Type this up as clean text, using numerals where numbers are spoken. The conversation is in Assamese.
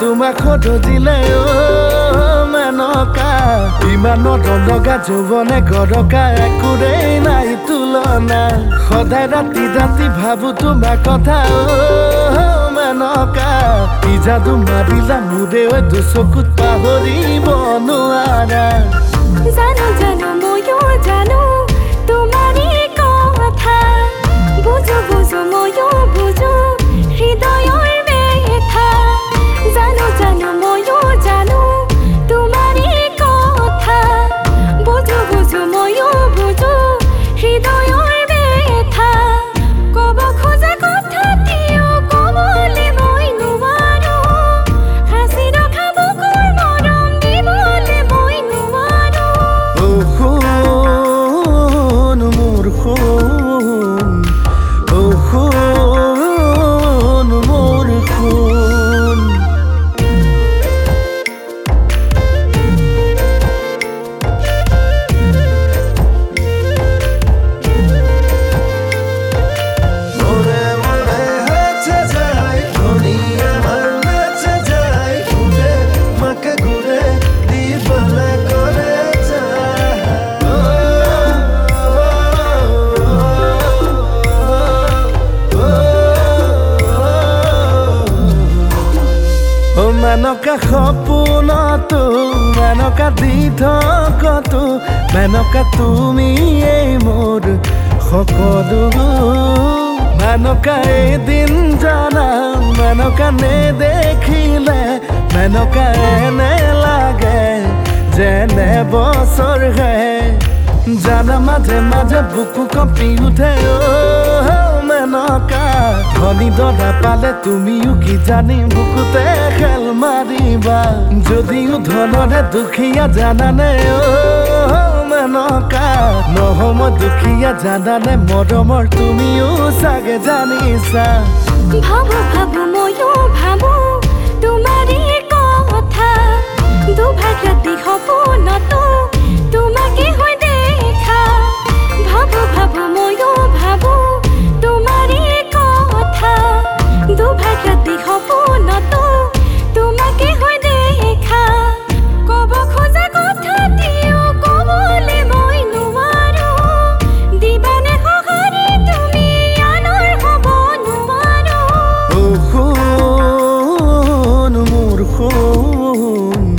তোমাক সদজিলে মেনকা ইমানত লগা যৌৱনে গৰকা একোৰেই নাই তুলনা সদায় ৰাতি ৰাতি ভাবো তোমাৰ কথা মেনকা ই যাদু মাৰিলা মোৰে দুচকুত পাহৰিব নোৱাৰা জানো জানো ময়ো জানো তোমাৰে কথা বুজো বুজো ময়ো বুজো হৃদয়ৰ ব্যথা জানো জানো ময়ো জানো তোমাৰে কথা বুজো বুজো ময়ো বুজো হৃদয়ৰ ব্যথা কব খোজা কথাটিও কবলৈ মই নোৱাৰো হাসি ৰখা বুকুৰ মৰম দিবলৈ মই নোৱাৰো সোণ মোৰ সোণ সোণ মোৰ সোণ মেনকা সপোনতো মেনকা দি থকতো মেনকা তুমি এই মোৰ সকলো মেনকা এদিন জানা মেনকা নেদেখিলে মেনকা এনে লাগে যেনে বছৰ হে জানা মাজে মাজে বুকু কঁপি উঠে মেনকা ধনী দৰা পালে তুমিও কি জানি বুকুতে খেল মাৰিবা যদিও ধনৰে দুখীয়া জানানে মেনকা নহম দুখীয়া জানানে মৰমৰ তুমিও চাগে জানিছা ভাবো ভাবো ময়ো ভাবো তোমাৰে কথা দুভাগ ৰাতি সপোনতো তোমাকে হৈ দেখা ভাবো ভাবো ময়ো ভাবো তোমাৰে কথা দুভাগ ৰাতি সপোনতো তোমাকে হৈ দেখা কব খোজা কথাটিও কবলৈ মই নোৱাৰো দিবানে সঁহাৰি তুমি আনৰ হ'ব নোৱাৰো সোণ মোৰ সোণ